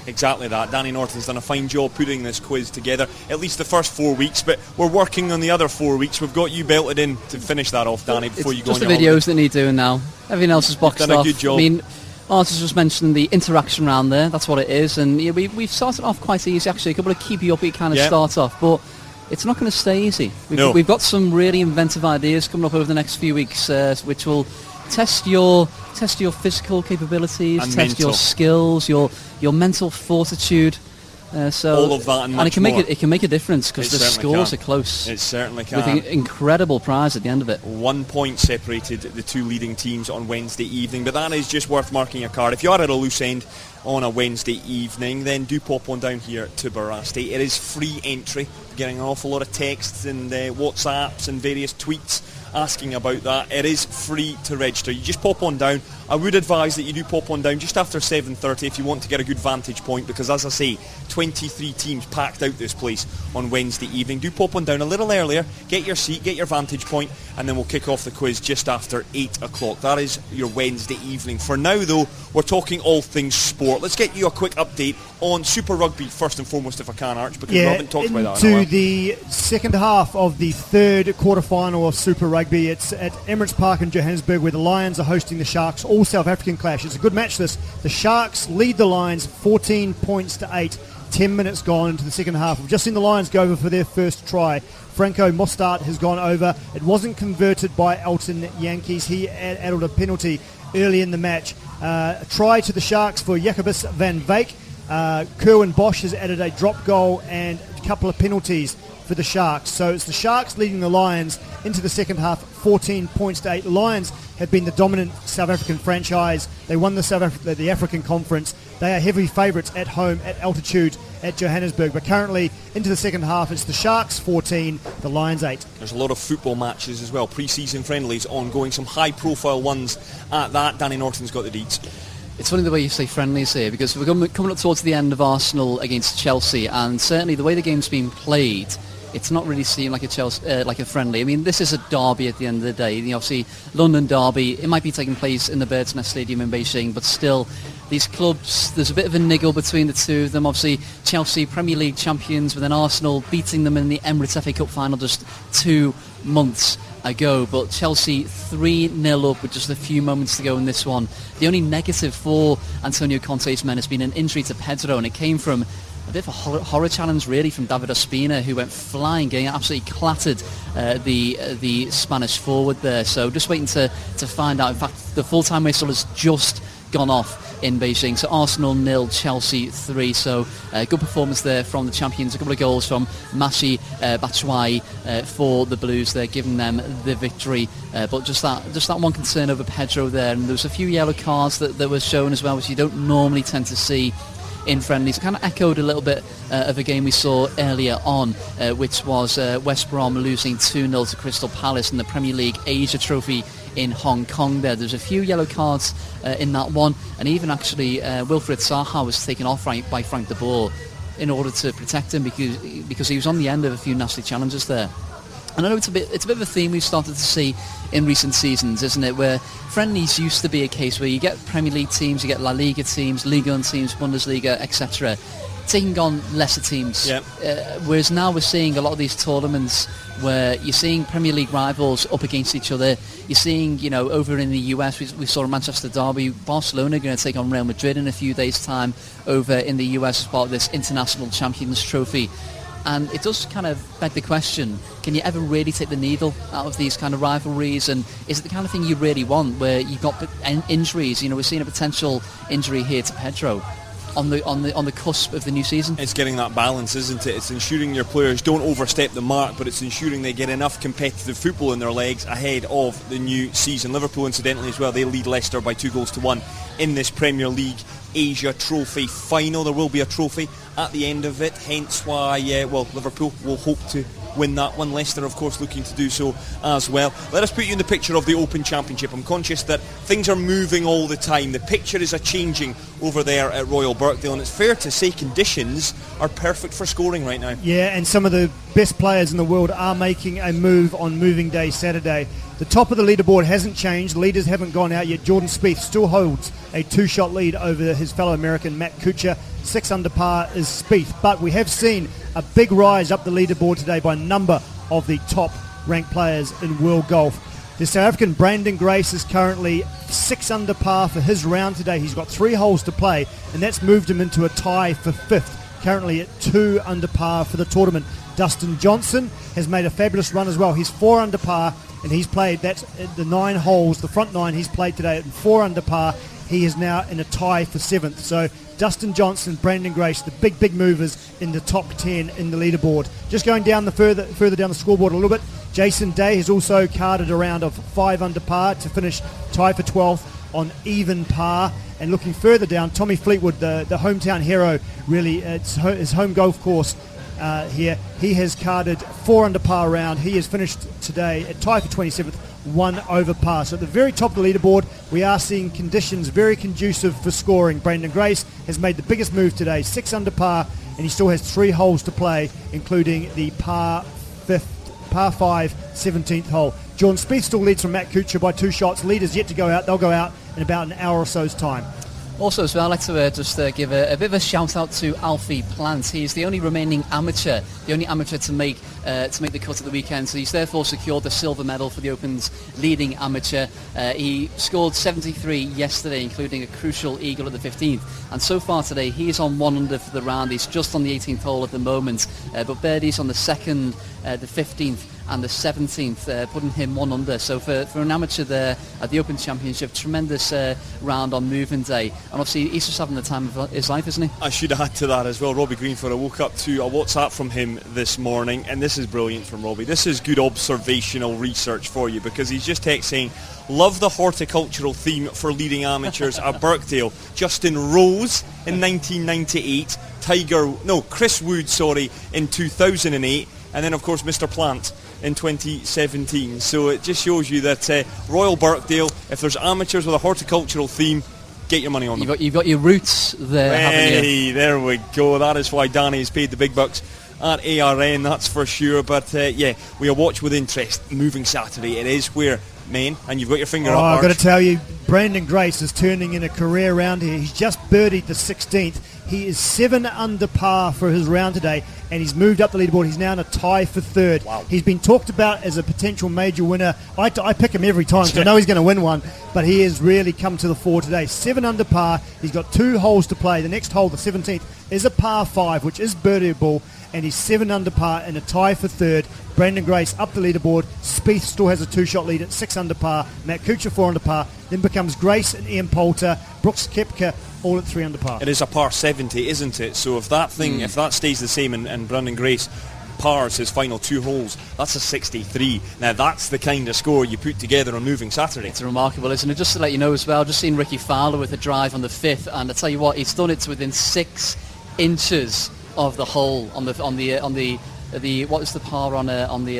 Exactly that. Danny Norton's done a fine job putting this quiz together, at least the first 4 weeks, but we're working on the other 4 weeks. We've got you belted in to finish that off, Danny, before you go on your holiday. Just the videos that need doing now. Everything else is boxed off. Done a good job. I mean, Arthur's just mentioned the interaction round there. That's what it is. And yeah, we've started off quite easy, actually. A couple of keep you up, kind of start off. But it's not going to stay easy. We've got some really inventive ideas coming up over the next few weeks, which will test your physical capabilities, and test mental. your skills, your mental fortitude. So all of that and much it can more. It can make a difference because the scores are close. It certainly can. With an incredible prize at the end of it. 1 point separated the two leading teams on Wednesday evening, but that is just worth marking a card. If you are at a loose end on a Wednesday evening, then do pop on down here to Barasti. It is free entry. Getting an awful lot of texts and WhatsApps and various tweets asking about that. It is free to register. You just pop on down. I would advise that you do pop on down just after 7:30 if you want to get a good vantage point, because as I say, 23 teams packed out this place on Wednesday evening. Do pop on down a little earlier, get your seat, get your vantage point, and then we'll kick off the quiz just after 8 o'clock. That is your Wednesday evening. For now though, we're talking all things sport. Let's get you a quick update on Super Rugby first and foremost, if I can, Arch, because we haven't talked about that in a while. To the second half of the third quarterfinal of Super Rugby. It's at Emirates Park in Johannesburg, where the Lions are hosting the Sharks, all South African clash. It's a good match this. The Sharks lead the Lions 14 points to 8. 10 minutes gone into the second half. We've just seen the Lions go over for their first try. Franco Mostart has gone over. It wasn't converted by Elton Yankees. He added a penalty early in the match. A try to the Sharks for Jacobus van Wyk. Kerwin Bosch has added a drop goal and a couple of penalties for the Sharks. So it's the Sharks leading the Lions into the second half, 14 points to 8. The Lions have been the dominant South African franchise. They won the African Conference. They are heavy favourites at home, at altitude, at Johannesburg. But currently, into the second half, it's the Sharks 14, the Lions 8. There's a lot of football matches as well, pre-season friendlies ongoing, some high-profile ones at that. Danny Norton's got the deeds. It's funny the way you say friendlies here, because we're coming up towards the end of Arsenal against Chelsea, and certainly the way the game's been played, it's not really seemed like a friendly. I mean, this is a derby at the end of the day. Obviously, London derby. It might be taking place in the Bird's Nest Stadium in Beijing, but still, these clubs, there's a bit of a niggle between the two of them. Obviously, Chelsea, Premier League champions, with an Arsenal beating them in the Emirates FA Cup final just 2 months ago. But Chelsea 3-0 up with just a few moments to go in this one. The only negative for Antonio Conte's men has been an injury to Pedro, and it came from a bit of a horror challenge, really, from David Ospina, who went flying, getting absolutely clattered the Spanish forward there. So just waiting to find out. In fact, the full-time whistle has just gone off in Beijing. So Arsenal 0, Chelsea 3. So good performance there from the champions. A couple of goals from Mashi Batshuayi for the Blues there, giving them the victory. But just that one concern over Pedro there. And there was a few yellow cards that were shown as well, which you don't normally tend to see in friendlies. It kind of echoed a little bit of a game we saw earlier on, which was West Brom losing 2-0 to Crystal Palace in the Premier League Asia Trophy in Hong Kong there. There's a few yellow cards in that one, and even actually Wilfried Zaha was taken off by Frank de Boer in order to protect him, because he was on the end of a few nasty challenges there. And I know it's a bit of a theme we've started to see in recent seasons, isn't it? Where friendlies used to be a case where you get Premier League teams, you get La Liga teams, Liga 1 teams, Bundesliga, etc., taking on lesser teams. Yep. Whereas now we're seeing a lot of these tournaments where you're seeing Premier League rivals up against each other. You're seeing, over in the US, we saw a Manchester derby. Barcelona going to take on Real Madrid in a few days' time over in the US as part of this International Champions Trophy. And it does kind of beg the question, can you ever really take the needle out of these kind of rivalries? And is it the kind of thing you really want, where you've got injuries? We're seeing a potential injury here to Pedro on the cusp of the new season. It's getting that balance, isn't it? It's ensuring your players don't overstep the mark, but it's ensuring they get enough competitive football in their legs ahead of the new season. Liverpool, incidentally, as well, they lead Leicester by 2-1 in this Premier League Asia Trophy final. There will be a trophy at the end of it, hence why Liverpool will hope to win that one. Leicester, of course, looking to do so as well. Let us put you in the picture of the Open Championship. I'm conscious that things are moving all the time. The picture is a changing over there at Royal Birkdale, and it's fair to say conditions are perfect for scoring right now. Yeah, and some of the best players in the world are making a move on moving day Saturday. The top of the leaderboard hasn't changed. The leaders haven't gone out yet. Jordan Spieth still holds a 2-shot lead over his fellow American Matt Kuchar. 6 under par is Spieth, but we have seen a big rise up the leaderboard today by a number of the top ranked players in world golf. The South African Brandon Grace is currently 6 under par for his round today. He's got 3 holes to play, and that's moved him into a tie for 5th, currently at 2 under par for the tournament. Dustin Johnson has made a fabulous run as well. He's 4 under par, and he's played, that's the 9 holes, the front 9 he's played today at 4 under par. He is now in a tie for 7th. So Dustin Johnson, Brandon Grace, the big movers in the top 10 in the leaderboard. Just going down the further down the scoreboard a little bit, Jason Day has also carded a round of 5 under par to finish tie for 12th on even par. And looking further down, Tommy Fleetwood, the hometown hero, really, it's his home golf course here. He has carded 4 under par round. He has finished today at tie for 27th, 1 over par. So at the very top of the leaderboard, we are seeing conditions very conducive for scoring. Brandon Grace has made the biggest move today, 6 under par, and he still has 3 holes to play, including the par 5 17th hole. Jordan Spieth still leads from Matt Kuchar by 2 shots. Leaders yet to go out. They'll go out in about an hour or so's time. Also as well, I'd like to just give a bit of a shout out to Alfie Plant. He's the only remaining amateur, to make the cut at the weekend. So he's therefore secured the silver medal for the Open's leading amateur. He scored 73 yesterday, including a crucial eagle at the 15th. And so far today, he is on 1 under for the round. He's just on the 18th hole at the moment, but birdies on the 2nd, the 15th, and the 17th, putting him 1 under. So for an amateur there at the Open Championship, tremendous round on moving day. And obviously he's just having the time of his life, isn't he? I should add to that as well, Robbie Greenford. I woke up to a WhatsApp from him this morning, and this is brilliant from Robbie. This is good observational research for you, because he's just texting saying, love the horticultural theme for leading amateurs at Birkdale. Justin Rose in 1998, Chris Wood, in 2008, and then of course Mr. Plant in 2017. So it just shows you that Royal Birkdale, if there's amateurs with a horticultural theme, get your money on them. You've got your roots there, haven't you? Hey, there we go. That is why Danny has paid the big bucks at ARN, that's for sure. But we'll watch with interest moving Saturday. It is where, men, and you've got your finger up, I've got to tell you, Brandon Grace is turning in a career round here. He's just birdied the 16th. He is 7 under par for his round today, and he's moved up the leaderboard. He's now in a tie for 3rd. Wow. He's been talked about as a potential major winner. I pick him every time, so I know he's going to win one, but he has really come to the fore today. 7 under par. He's got 2 holes to play. The next hole, the 17th, is a par 5, which is birdieable, and he's 7 under par in a tie for 3rd. Brandon Grace up the leaderboard. Spieth still has a 2-shot lead at 6 under par. Matt Kuchar 4 under par. Then becomes Grace and Ian Poulter. Brooks Koepka all at 3 under par. It is a par 70, isn't it? So if that stays the same and Brandon Grace pars his final 2 holes, that's a 63. Now that's the kind of score you put together on moving Saturday. It's remarkable, isn't it? Just to let you know as well, just seen Ricky Fowler with a drive on the 5th, and I tell you what, he's done it to within 6 inches of the hole on the what is the par on the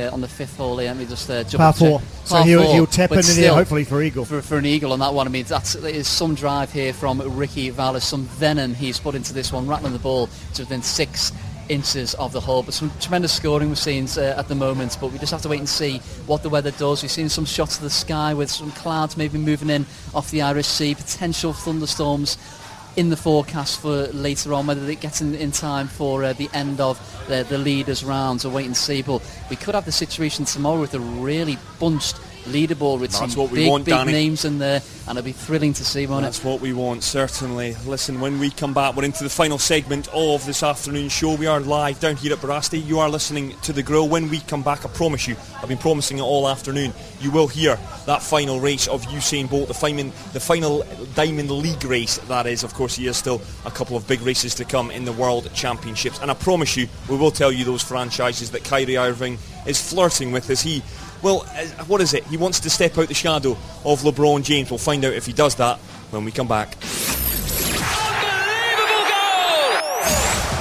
5th hole here? Let me just jump par 4. So he'll tap in here hopefully for eagle. For an eagle on that one. I mean, that is some drive here from Ricky Fowler, some venom he's put into this one, rattling the ball to within 6 inches of the hole. But some tremendous scoring we're seeing at the moment, but we just have to wait and see what the weather does. We've seen some shots of the sky with some clouds maybe moving in off the Irish Sea, potential thunderstorms in the forecast for later on. Whether it gets in time for the end of the leaders rounds, or wait and see. But we could have the situation tomorrow with a really bunched leaderboard with some big names in there, and it'll be thrilling to see, won't it? That's what we want, certainly. Listen, when we come back, we're into the final segment of this afternoon show. We are live down here at Barasti. You are listening to The Grill. When we come back, I promise you, I've been promising it all afternoon, you will hear that final race of Usain Bolt, the final Diamond League race, that is. Of course, he has still a couple of big races to come in the World Championships. And I promise you, we will tell you those franchises that Kyrie Irving is flirting with as he... Well, what is it? He wants to step out the shadow of LeBron James. We'll find out if he does that when we come back.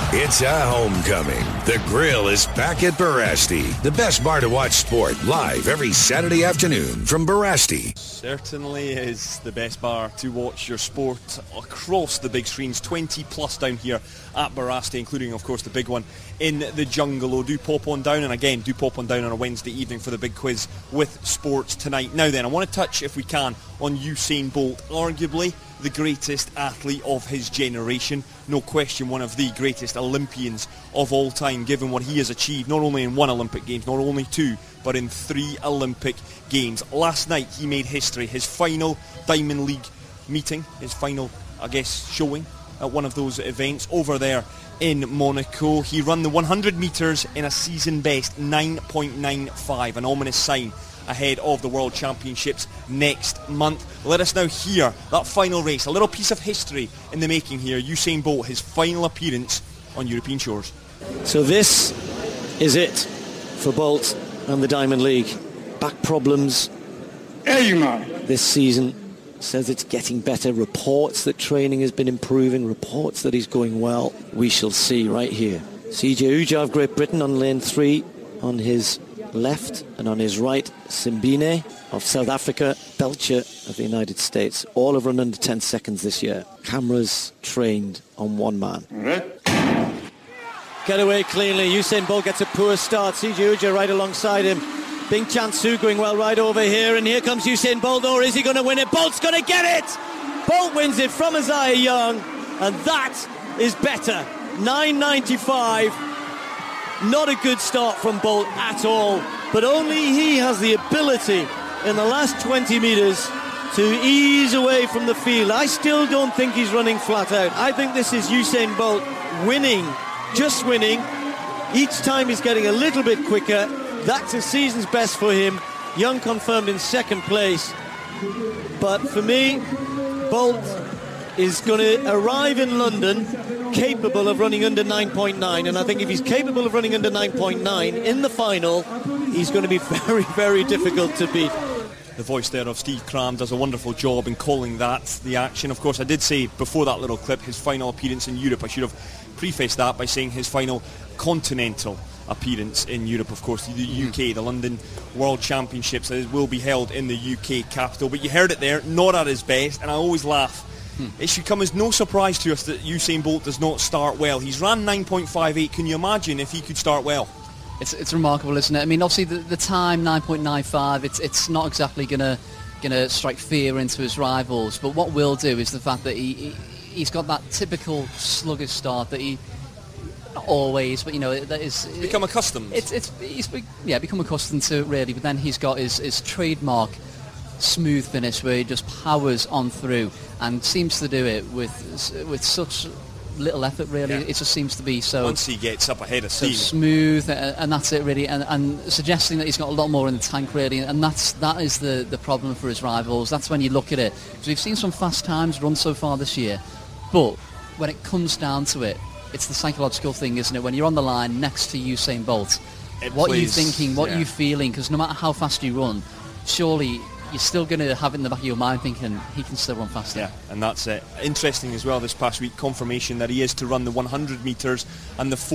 It's a homecoming. The Grill is back at Barasti, the best bar to watch sport, live every Saturday afternoon from Barasti. Certainly is the best bar to watch your sport across the big screens, 20 plus down here at Barasti, including of course the big one in the Jungalow. Do pop on down, and again do pop on down on a Wednesday evening for the big quiz with sports tonight. Now then, I want to touch, if we can, on Usain Bolt, arguably the greatest athlete of his generation. No question one of the greatest Olympians of all time, given what he has achieved, not only in one Olympic Games, not only two, but in 3 Olympic Games. Last night he made history. His final Diamond League meeting, his final, I guess, showing at one of those events over there in Monaco. He ran the 100 metres in a season best 9.95, an ominous sign ahead of the World Championships next month. Let us now hear that final race, a little piece of history in the making here. Usain Bolt, his final appearance on European shores. So this is it for Bolt and the Diamond League. Back problems this season. Says it's getting better. Reports that training has been improving. Reports that he's going well. We shall see right here. CJ Uja of Great Britain on lane 3 on his left, and on his right Simbine of South Africa, Belcher of the United States. All have run under 10 seconds this year. Cameras trained on one man. Get away cleanly. Usain Bolt gets a poor start. CJ Uja right alongside him. Bing Chan-Su going well right over here, and here comes Usain Bolt, or is he going to win it? Bolt's going to get it! Bolt wins it from Isaiah Young, and that is better. 9.95. Not a good start from Bolt at all, but only he has the ability in the last 20 metres to ease away from the field. I still don't think he's running flat out. I think this is Usain Bolt winning, just winning. Each time he's getting a little bit quicker. That's a season's best for him. Young confirmed in second place. But for me, Bolt is going to arrive in London capable of running under 9.9, and I think if he's capable of running under 9.9 in the final, he's going to be very, very difficult to beat. The voice there of Steve Cram does a wonderful job in calling that the action. Of course, I did say before that little clip his final appearance in Europe. I should have prefaced that by saying his final continental appearance in Europe. Of course, the UK, the London World Championships will be held in the UK capital. But you heard it there, not at his best, and I always laugh. It should come as no surprise to us that Usain Bolt does not start well. He's ran 9.58. Can you imagine if he could start well? It's remarkable, isn't it? I mean, obviously the time 9.95. It's not exactly gonna strike fear into his rivals. But what will do is the fact that he's got that typical sluggish start that he. Not always, but that is become accustomed. He's become accustomed to it really. But then he's got his trademark smooth finish where he just powers on through and seems to do it with such little effort really. It just seems to be so once he gets up ahead of steam, so smooth, and that's it really, and suggesting that he's got a lot more in the tank really, and that is the problem for his rivals. That's when you look at it, because we've seen some fast times run so far this year, but when it comes down to it, it's the psychological thing, isn't it? When you're on the line next to Usain Bolt, what are you thinking, what are you feeling? Because no matter how fast you run, surely you're still going to have it in the back of your mind thinking he can still run faster. Yeah, and that's it. Interesting as well this past week, confirmation that he is to run the 100 metres and the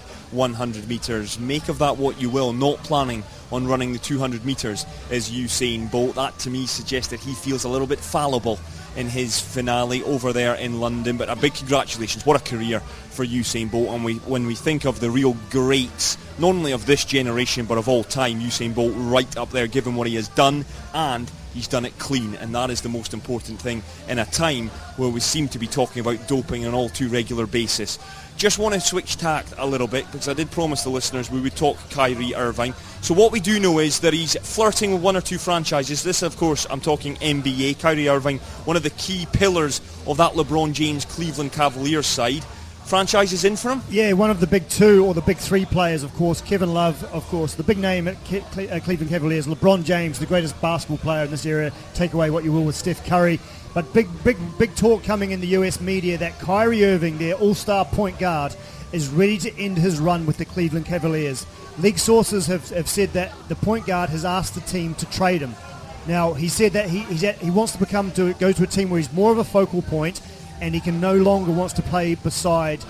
4x100 metres. Make of that what you will. Not planning on running the 200 metres as Usain Bolt. That to me suggests that he feels a little bit fallible in his finale over there in London. But a big congratulations. What a career for Usain Bolt. And when we think of the real greats, not only of this generation but of all time, Usain Bolt right up there given what he has done, and he's done it clean, and that is the most important thing in a time where we seem to be talking about doping on an all too regular basis. Just want to switch tact a little bit because I did promise the listeners we would talk Kyrie Irving. So what we do know is that he's flirting with one or two franchises. This, of course, I'm talking NBA. Kyrie Irving, one of the key pillars of that LeBron James Cleveland Cavaliers side. Franchises in for him? Yeah, one of the big two or the big three players, of course. Kevin Love, of course, the big name at Cleveland Cavaliers. LeBron James, the greatest basketball player in this era. Take away what you will with Steph Curry. But big talk coming in the US media that Kyrie Irving, their all-star point guard, is ready to end his run with the Cleveland Cavaliers. League sources have said that the point guard has asked the team to trade him. Now, he said that he wants to go to a team where he's more of a focal point, and he can no longer wants to play beside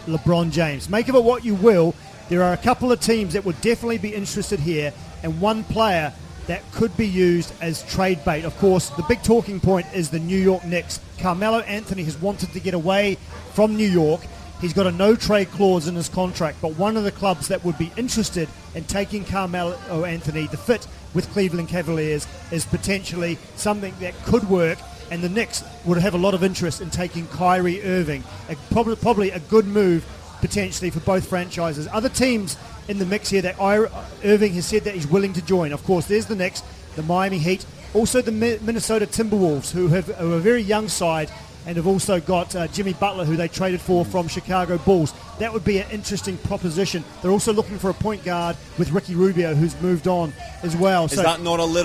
LeBron James. Make of it what you will. There are a couple of teams that would definitely be interested here, and one player that could be used as trade bait. Of course, the big talking point is the New York Knicks. Carmelo Anthony has wanted to get away from New York. He's got a no-trade clause in his contract, but one of the clubs that would be interested in taking Carmelo Anthony, the fit with Cleveland Cavaliers, is potentially something that could work, and the Knicks would have a lot of interest in taking Kyrie Irving. Probably a good move, potentially, for both franchises. Other teams in the mix here that Irving has said that he's willing to join. Of course, there's the Knicks, the Miami Heat, also the Minnesota Timberwolves, who are a very young side, and have also got Jimmy Butler, who they traded for from Chicago Bulls. That would be an interesting proposition. They're also looking for a point guard with Ricky Rubio, who's moved on as well. Is that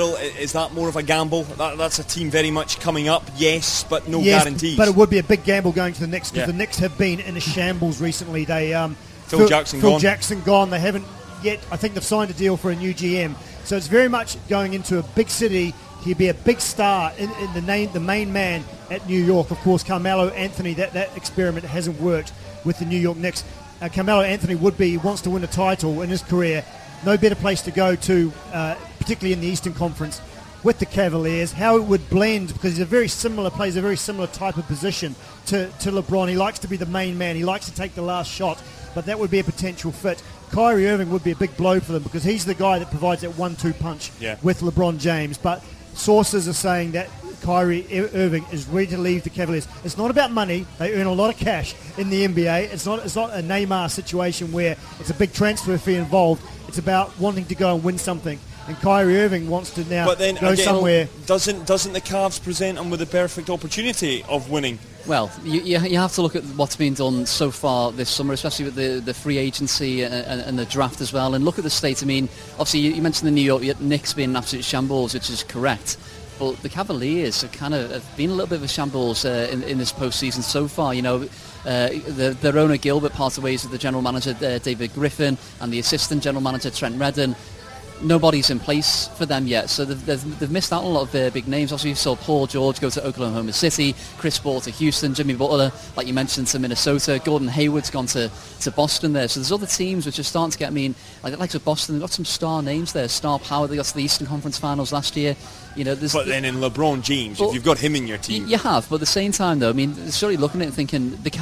more of a gamble? That's a team very much coming up, yes, but no guarantees. But it would be a big gamble going to the Knicks, because the Knicks have been in a shambles recently. They Phil Jackson gone. They haven't yet. I think they've signed a deal for a new GM. So it's very much going into a big city. He'd be a big star in the main man at New York. Of course, Carmelo Anthony, that experiment hasn't worked with the New York Knicks. Carmelo Anthony wants to win a title in his career. No better place to go to, particularly in the Eastern Conference, with the Cavaliers. How it would blend, because plays a very similar type of position to LeBron. He likes to be the main man. He likes to take the last shot, but that would be a potential fit. Kyrie Irving would be a big blow for them, because he's the guy that provides that 1-2 punch with LeBron James. But sources are saying that Kyrie Irving is ready to leave the Cavaliers. It's not about money. They earn a lot of cash in the NBA. It's not a Neymar situation where it's a big transfer fee involved. It's about wanting to go and win something. And Kyrie Irving wants to now go somewhere. Doesn't the Cavs present him with the perfect opportunity of winning? Well, you have to look at what's been done so far this summer, especially with the free agency and the draft as well. And look at the state. I mean, obviously you mentioned the New York Knicks being an absolute shambles, which is correct. But the Cavaliers have been a little bit of a shambles in this postseason so far. You know, their owner Gilbert parted ways with the general manager David Griffin and the assistant general manager Trent Redden. Nobody's in place for them yet, so they've missed out on a lot of their big names. Obviously, you saw Paul George go to Oklahoma City, Chris Paul to Houston, Jimmy Butler, like you mentioned, to Minnesota. Gordon Hayward's gone to Boston there. So there's other teams which are starting to get, like the likes of Boston, they've got some star names there. Star power, they got to the Eastern Conference Finals last year. You know, but then in LeBron James, if you've got him in your team, you have. But at the same time, though, I mean, surely looking at it and thinking the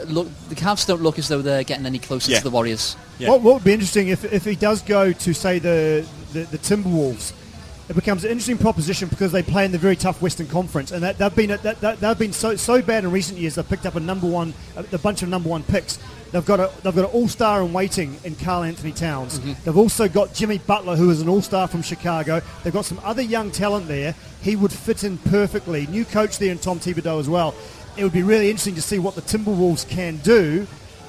Cavs don't look as though they're getting any closer to the Warriors. Yeah. What would be interesting if he does go to, say, the Timberwolves, it becomes an interesting proposition, because they play in the very tough Western Conference, and they've been so bad in recent years. They've picked up a bunch of number one picks. They've got an all-star in waiting in Karl Anthony Towns. Mm-hmm. They've also got Jimmy Butler, who is an all-star from Chicago. They've got some other young talent there. He would fit in perfectly. New coach there in Tom Thibodeau as well. It would be really interesting to see what the Timberwolves can do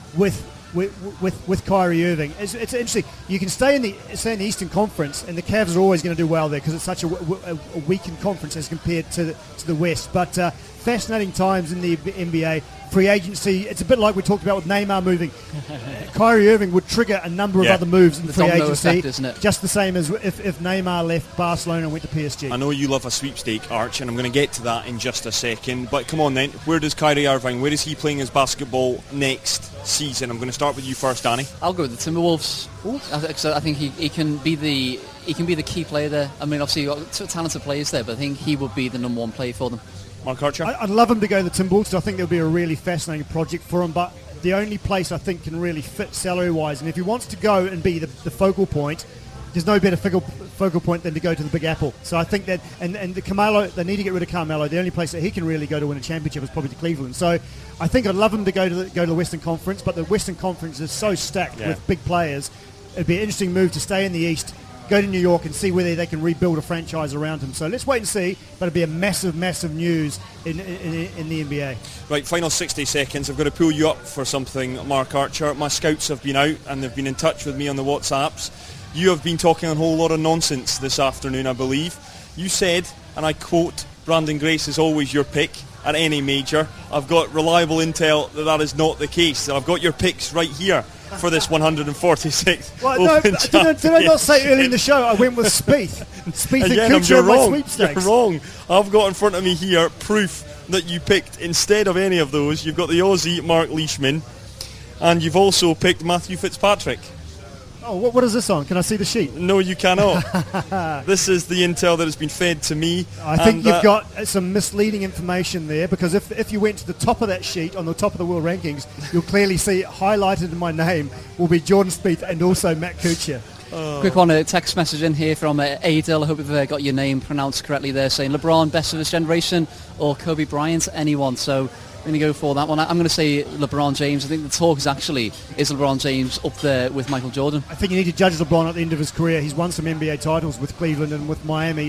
with Kyrie Irving. It's interesting. You can stay in the Eastern Conference, and the Cavs are always going to do well there, because it's such a weakened conference as compared to the West. But fascinating times in the NBA. Free agency, it's a bit like we talked about with Neymar moving. Kyrie Irving would trigger a number of other moves in the free agency, effect, isn't it? Just the same as if Neymar left Barcelona and went to PSG. I know you love a sweepstake, Arch, and I'm going to get to that in just a second. But come on then, where does Kyrie Irving, where is he playing his basketball next season? I'm going to start with you first, Danny. I'll go with the Timberwolves. I think he can be the key player there. I mean, obviously you've got two talented players there, but I think he would be the number one player for them. Mark Archer? I'd love him to go to the Timberwolves. I think it would be a really fascinating project for him, but the only place I think can really fit salary-wise, and if he wants to go and be the focal point, there's no better focal point than to go to the Big Apple. So I think that, and the Carmelo, they need to get rid of Carmelo. The only place that he can really go to win a championship is probably to Cleveland. So I think I'd love him to go to the Western Conference, but the Western Conference is so stacked with big players. It'd be an interesting move to stay in the East, go to New York and see whether they can rebuild a franchise around him. So let's wait and see, but it'll be a massive news in the NBA. Right, final 60 seconds. I've got to pull you up for something, Mark Archer. My scouts have been out and they've been in touch with me on the WhatsApps. You have been talking a whole lot of nonsense this afternoon, I believe. You said, and I quote, Brandon Grace is always your pick at any major. I've got reliable intel that is not the case. I've got your picks right here for this 146th Open Did I not say early in the show I went with Spieth? Spieth and Kuchar in my sweepstakes. You're wrong. I've got in front of me here proof that you picked, instead of any of those, you've got the Aussie Mark Leishman. And you've also picked Matthew Fitzpatrick. Oh, what is this on? Can I see the sheet? No, you cannot. This is the intel that has been fed to me. I think you've got some misleading information there, because if you went to the top of that sheet, on the top of the world rankings, you'll clearly see highlighted in my name will be Jordan Spieth and also Matt Kuchar. Quick one, a text message in here from Adil. I hope we've got your name pronounced correctly there, saying LeBron, best of his generation, or Kobe Bryant, anyone. So I'm going to go for that one. I'm going to say LeBron James. I think the talk is LeBron James up there with Michael Jordan. I think you need to judge LeBron at the end of his career. He's won some NBA titles with Cleveland and with Miami.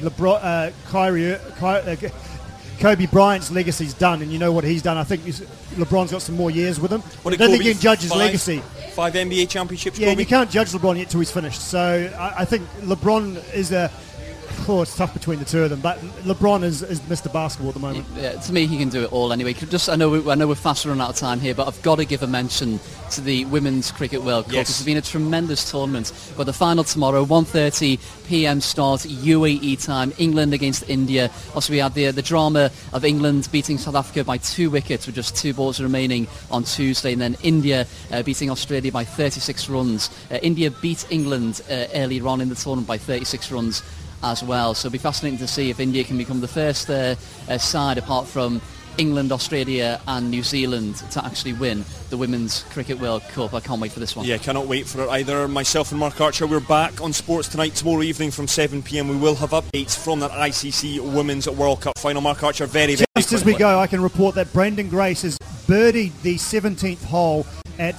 Kobe Bryant's legacy's done, and you know what he's done. I think LeBron's got some more years with him. I don't think you can judge his legacy. 5 NBA championships, Yeah, Kobe? you can't judge LeBron yet till he's finished. So I think LeBron is it's tough between the two of them, but LeBron is Mr. Basketball at the moment. Yeah, to me, he can do it all anyway. I know we're fast running out of time here, but I've got to give a mention to the Women's Cricket World Cup. Yes. It's been a tremendous tournament. But the final tomorrow, 1:30 p.m. start, UAE time, England against India. Also, we had the drama of England beating South Africa by 2 wickets with just 2 balls remaining on Tuesday, and then India beating Australia by 36 runs. India beat England earlier on in the tournament by 36 runs as well. So it'll be fascinating to see if India can become the first side, apart from England, Australia and New Zealand, to actually win the Women's Cricket World Cup. I can't wait for this one. Yeah, cannot wait for it either. Myself and Mark Archer, we're back on Sports Tonight tomorrow evening from 7 p.m. We will have updates from that ICC Women's World Cup final. Mark Archer, very Just as we go, I can report that Brandon Grace has birdied the 17th hole at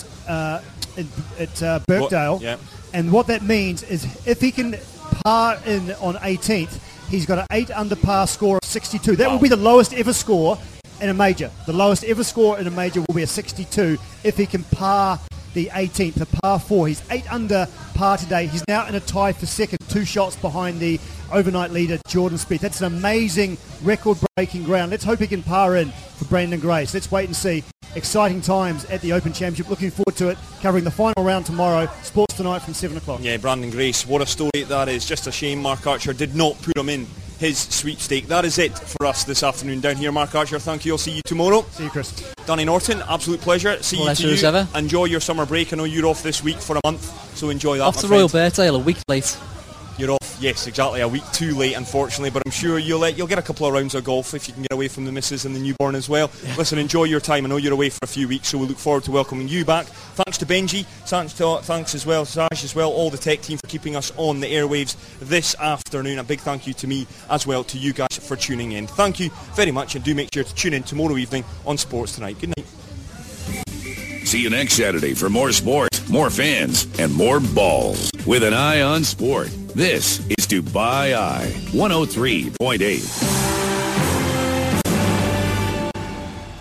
Birkdale. Yeah. And what that means is if he can par in on 18th, he's got an 8 under par score of 62. That will be the lowest ever score in a major. The lowest ever score in a major will be a 62 if he can par the 18th, the par 4. He's 8 under par today. He's now in a tie for second, 2 shots behind the overnight leader, Jordan Spieth. That's an amazing record-breaking ground. Let's hope he can par in for Brandon Grace. Let's wait and see. Exciting times at the Open Championship. Looking forward to it. Covering the final round tomorrow. Sports Tonight from 7 o'clock. Yeah, Brandon Grace, what a story that is. Just a shame Mark Archer did not put him in his sweepstake. That is it for us this afternoon down here. Mark Archer, thank you. I'll see you tomorrow. See you, Chris. Danny Norton, absolute pleasure. See you to you. Ever. Enjoy your summer break. I know you're off this week for a month, so enjoy that. Off to Royal Birkdale, a week late. You're off, yes, exactly, a week too late, unfortunately, but I'm sure you'll get a couple of rounds of golf if you can get away from the missus and the newborn as well. Yeah. Listen, enjoy your time. I know you're away for a few weeks, so we look forward to welcoming you back. Thanks to Benji, thanks as well, Saj as well, all the tech team for keeping us on the airwaves this afternoon. A big thank you to me as well, to you guys for tuning in. Thank you very much, and do make sure to tune in tomorrow evening on Sports Tonight. Good night. See you next Saturday for more sport, more fans, and more balls. With an eye on sport, this is Dubai Eye 103.8.